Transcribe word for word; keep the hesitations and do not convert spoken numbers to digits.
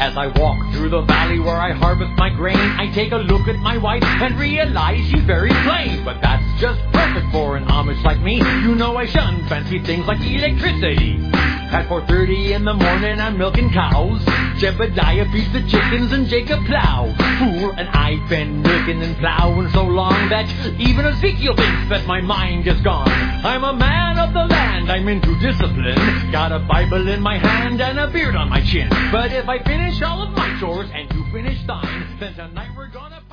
As I walk through the valley where I harvest my grain, I take a look at my wife and realize she's very plain. But that's just perfect for an Amish like me. You know I shun fancy things like electricity. At four thirty in the morning I'm milking cows. Jebediah feeds the chickens and Jacob plows. Fool, and I've been milking and plowing so long that even Ezekiel thinks that my mind is gone. I'm a man of the land, I'm into discipline. Got a Bible in my hand and a beard on my chin. But if I finish all of my chores and you finish thine, then tonight we're gonna